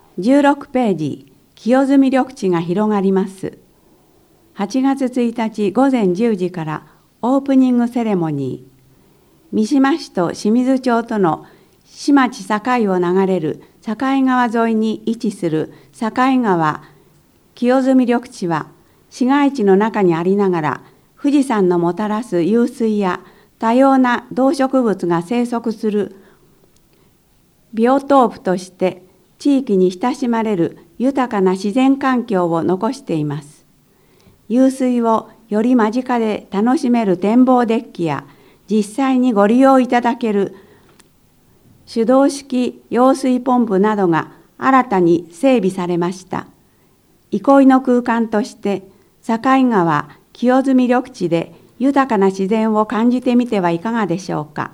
16ページ、清澄緑地が広がります。8月1日午前10時からオープニングセレモニー。三島市と清水町との市町境を流れる境川沿いに位置する境川清澄緑地は、市街地の中にありながら富士山のもたらす湧水や多様な動植物が生息するビオトープとして地域に親しまれる豊かな自然環境を残しています。湧水をより間近で楽しめる展望デッキや、実際にご利用いただける手動式揚水ポンプなどが新たに整備されました。憩いの空間として境川清澄緑地で豊かな自然を感じてみてはいかがでしょうか。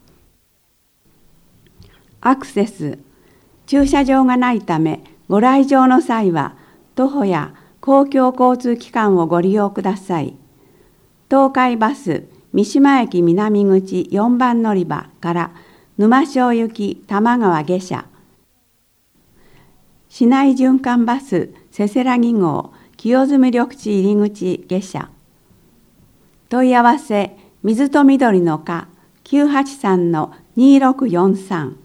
アクセス。駐車場がないため、ご来場の際は徒歩や公共交通機関をご利用ください。東海バス三島駅南口4番乗り場から沼庄行き玉川下車。市内循環バスせせらぎ号清澄緑地入口下車。問い合わせ水と緑の課 983-2643。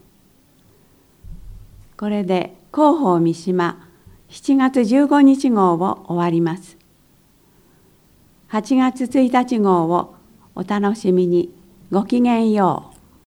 これで広報三島7月15日号を終わります。8月1日号をお楽しみに。ごきげんよう。